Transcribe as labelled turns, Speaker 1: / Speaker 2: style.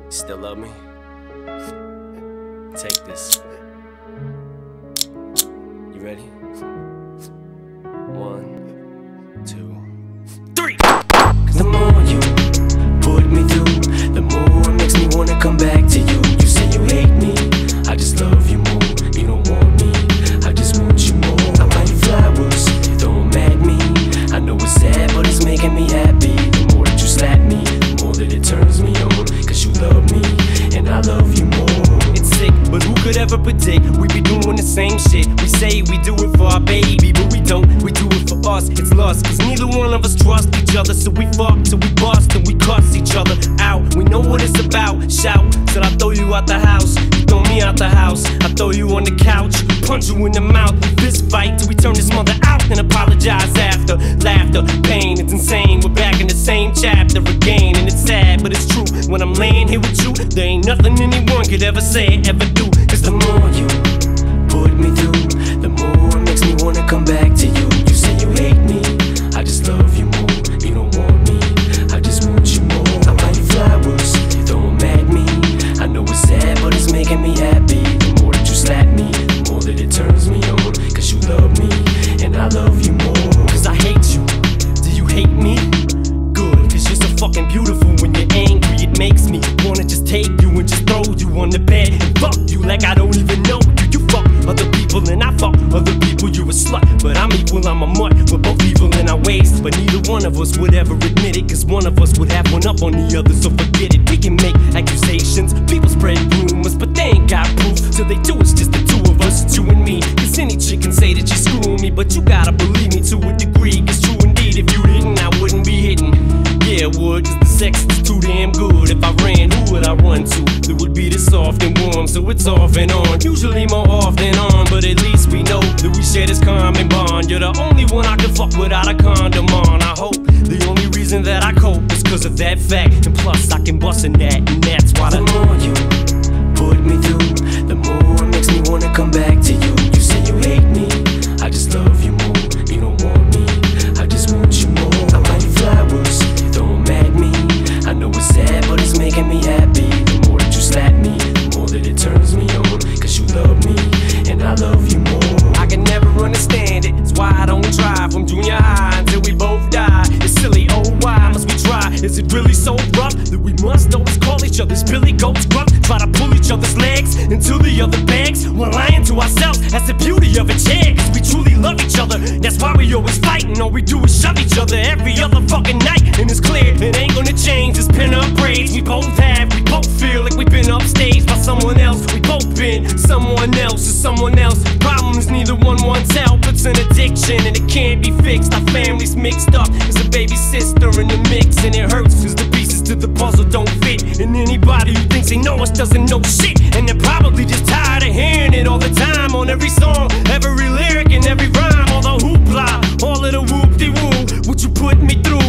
Speaker 1: You still love me? Take this. You ready? 1, 2, 3. 'Cause the more you put me through, the more it makes me wanna come back to you. You say you hate me, I just love you more. You don't want me, I just want you more. I buy you flowers, you throw them at me. I know it's sad, but it's making me happy. The more that you slap me, the more that it turns me on. 'Cause you love me, and I love you more. It's sick, but who could ever predict we be doing the same shit? We say we do it for our baby, but we don't. We do it for us, it's lost. 'Cause neither one of us trust each other. So we fuck till we bust and we cuss each other out. We know what it's about. Shout, said I throw you out the house. You throw me out the house. I throw you on the couch, punch you in the mouth. We fist fight till we turn this mother out and apologize after. Laughter, pain, it's insane. We're back in the same chapter again. And it's sad, but it's true. When I'm laying here with you, there ain't nothing anyone could ever say, ever do. 'Cause the more you put me through, the more it makes me wanna come back to you. You say you hate me, I just love you more. You don't want me, I just want you more. I buy you flowers, you throw them at me. I know it's sad, but it's making me happy. The more that you slap me, the more that it turns me on. 'Cause you love me, and I love you more. 'Cause I hate you, do you hate me? Good, 'cause you're so fucking beautiful. When you're angry, it makes me wanna just take you and just throw you on the bed and fuck you like I don't even know you. You fuck other people and I fuck other people. You're a slut, but I'm equal, I'm a mutt. We're both evil in our ways, but neither one of us would ever admit it. 'Cause one of us would have one up on the other, so forget it. We can make accusations, people spread rumors, but they ain't got proof. Till they do, it's just the two of us, it's you and me. 'Cause any chick can say that you're screwing me, but you gotta believe me to a degree. 'Cause true indeed, if you didn't, I wouldn't be hitting. Yeah, it would, 'cause the sex is too damn good. If I ran, who would I run to? It would be this soft and warm, so it's off and on. Usually more off than on, but at least we know that we share this common bond. You're the only one I can fuck without a condom on. I hope the only reason that I cope is 'cause of that fact. And plus I can bust in that, and that's why the more you put me through, the more it makes me wanna come back to you. You say you hate me, I just love you more. You don't want me, I just want you more. I buy you flowers, you throw them at me. I know it's sad, but it's making me happy. The more that you slap me, the more that it turns me on. 'Cause you love me, and I love you more. I can never understand it, it's why I don't try. From junior high until we both die. It's silly, oh why must we try? Is it really so rough that we must always call each other's billy goats gruff? Try to pull each other's legs into the other bags. We're lying to ourselves, that's the beauty of it, yeah. 'Cause we truly love each other, that's why we always fighting. All we do is shove each other every other fucking night. And it's clear, it ain't gonna change, it's pin up braids. We both feel like we've been upstaged by someone else. We both been someone else or someone else. Problems neither one wants help, it's an addiction and it can't be fixed. Our family's mixed up, there's a baby sister in the mix. And it hurts 'cause the pieces to the puzzle don't fit. And anybody who thinks they know us doesn't know shit. And they're probably just tired of hearing it all the time. On every song, every lyric and every rhyme. All the hoopla, all of the whoop-de-woo. What you put me through